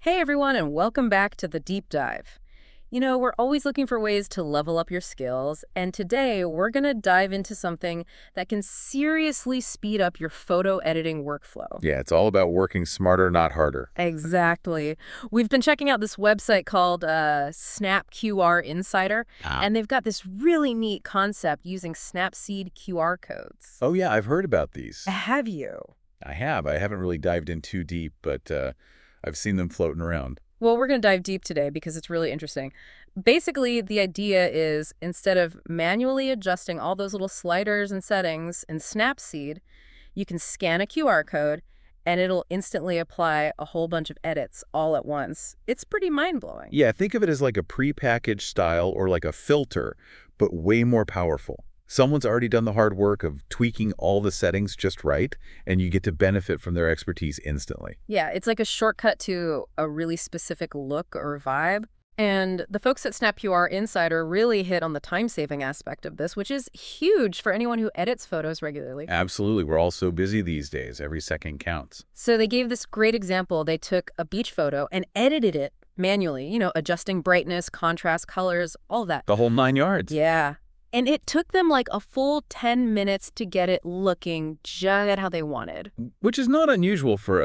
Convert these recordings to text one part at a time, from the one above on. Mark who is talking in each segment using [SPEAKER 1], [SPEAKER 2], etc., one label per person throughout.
[SPEAKER 1] Hey everyone, and welcome back to the Deep Dive. You know, we're always looking for ways to level up your skills, and today we're going to dive into something that can seriously speed up your photo editing workflow.
[SPEAKER 2] Yeah, it's all about working smarter, not harder.
[SPEAKER 1] Exactly. We've been checking out this website called Snap QR Insider,
[SPEAKER 2] Ah.
[SPEAKER 1] and they've got this really neat concept using Snapseed QR codes.
[SPEAKER 2] Oh, yeah, I've heard about these.
[SPEAKER 1] Have you?
[SPEAKER 2] I have. I haven't really dived in too deep, but I've seen them floating around.
[SPEAKER 1] Well, we're going to dive deep today because it's really interesting. Basically, the idea is instead of manually adjusting all those little sliders and settings in Snapseed, you can scan a QR code and it'll instantly apply a whole bunch of edits all at once. It's pretty mind-blowing.
[SPEAKER 2] Yeah, think of it as like a prepackaged style or like a filter, but way more powerful. Someone's already done the hard work of tweaking all the settings just right, and you get to benefit from their expertise instantly.
[SPEAKER 1] Yeah, it's like a shortcut to a really specific look or vibe. And the folks at SnapQR Insider really hit on the time-saving aspect of this, which is huge for anyone who edits photos regularly.
[SPEAKER 2] Absolutely. We're all so busy these days. Every second counts.
[SPEAKER 1] So they gave this great example. They took a beach photo and edited it manually, adjusting brightness, contrast, colors, all that.
[SPEAKER 2] The whole 9 yards.
[SPEAKER 1] Yeah. And it took them like a full 10 minutes to get it looking just how they wanted.
[SPEAKER 2] Which is not unusual for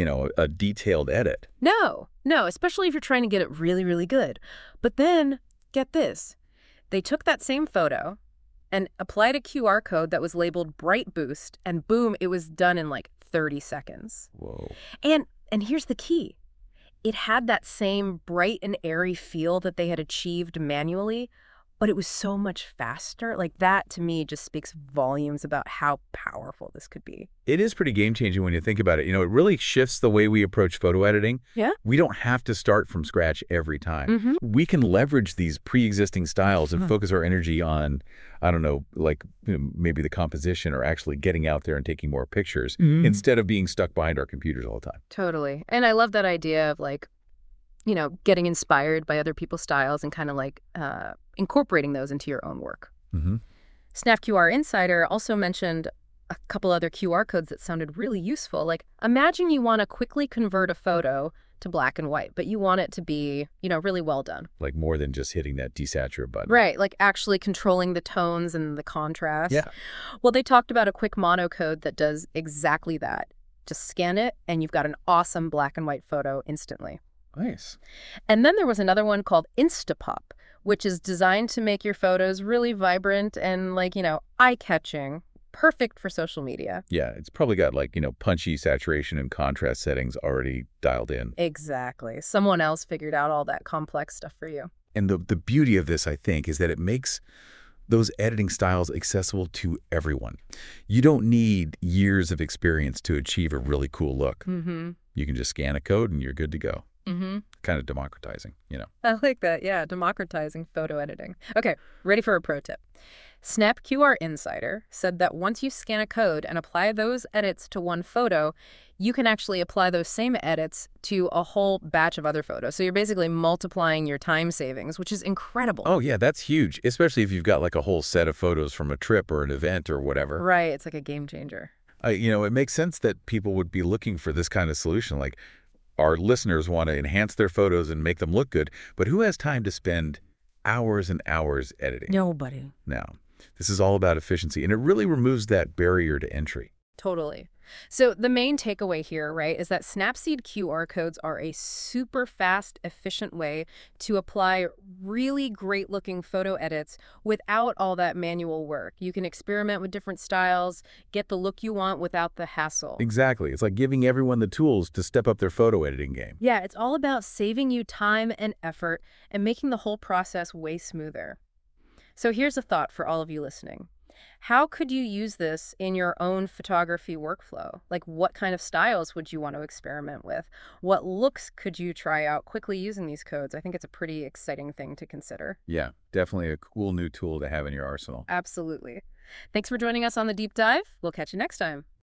[SPEAKER 2] a detailed edit.
[SPEAKER 1] No, especially if you're trying to get it really, really good. But then, get this. They took that same photo and applied a QR code that was labeled Bright Boost, and boom, it was done in like 30 seconds.
[SPEAKER 2] Whoa.
[SPEAKER 1] And here's the key. It had that same bright and airy feel that they had achieved manually, but it was so much faster. Like that, to me, just speaks volumes about how powerful this could be.
[SPEAKER 2] It is pretty game-changing when you think about it. It really shifts the way we approach photo editing.
[SPEAKER 1] Yeah?
[SPEAKER 2] We don't have to start from scratch every time.
[SPEAKER 1] Mm-hmm.
[SPEAKER 2] We can leverage these pre-existing styles and focus our energy on, I don't know, like maybe the composition or actually getting out there and taking more pictures instead of being stuck behind our computers all the time.
[SPEAKER 1] Totally. And I love that idea of like, getting inspired by other people's styles and kind of like incorporating those into your own work.
[SPEAKER 2] Mm-hmm.
[SPEAKER 1] SnapQR Insider also mentioned a couple other QR codes that sounded really useful. Like, imagine you want to quickly convert a photo to black and white, but you want it to be, really well done.
[SPEAKER 2] Like more than just hitting that desaturate button.
[SPEAKER 1] Right, like actually controlling the tones and the contrast.
[SPEAKER 2] Yeah.
[SPEAKER 1] Well, they talked about a quick mono code that does exactly that. Just scan it, and you've got an awesome black and white photo instantly.
[SPEAKER 2] Nice.
[SPEAKER 1] And then there was another one called Instapop, which is designed to make your photos really vibrant and eye-catching, perfect for social media.
[SPEAKER 2] Yeah, it's probably got punchy saturation and contrast settings already dialed in.
[SPEAKER 1] Exactly. Someone else figured out all that complex stuff for you.
[SPEAKER 2] And the beauty of this, I think, is that it makes those editing styles accessible to everyone. You don't need years of experience to achieve a really cool look.
[SPEAKER 1] Mm-hmm.
[SPEAKER 2] You can just scan a code and you're good to go.
[SPEAKER 1] Mm-hmm.
[SPEAKER 2] Kind of democratizing.
[SPEAKER 1] I like that. Yeah, democratizing photo editing. Okay, ready for a pro tip. SnapQR Insider said that once you scan a code and apply those edits to one photo, you can actually apply those same edits to a whole batch of other photos. So you're basically multiplying your time savings, which is incredible.
[SPEAKER 2] Oh, yeah, that's huge, especially if you've got like a whole set of photos from a trip or an event or whatever.
[SPEAKER 1] Right, it's like a game changer.
[SPEAKER 2] It makes sense that people would be looking for this kind of solution. Like, our listeners want to enhance their photos and make them look good, but who has time to spend hours and hours editing?
[SPEAKER 1] Nobody.
[SPEAKER 2] No. This is all about efficiency, and it really removes that barrier to entry.
[SPEAKER 1] Totally. So the main takeaway here, right, is that Snapseed QR codes are a super fast, efficient way to apply really great-looking photo edits without all that manual work. You can experiment with different styles, get the look you want without the hassle.
[SPEAKER 2] Exactly. It's like giving everyone the tools to step up their photo editing game.
[SPEAKER 1] Yeah, it's all about saving you time and effort and making the whole process way smoother. So here's a thought for all of you listening. How could you use this in your own photography workflow? Like, what kind of styles would you want to experiment with? What looks could you try out quickly using these codes? I think it's a pretty exciting thing to consider.
[SPEAKER 2] Yeah, definitely a cool new tool to have in your arsenal.
[SPEAKER 1] Absolutely. Thanks for joining us on the Deep Dive. We'll catch you next time.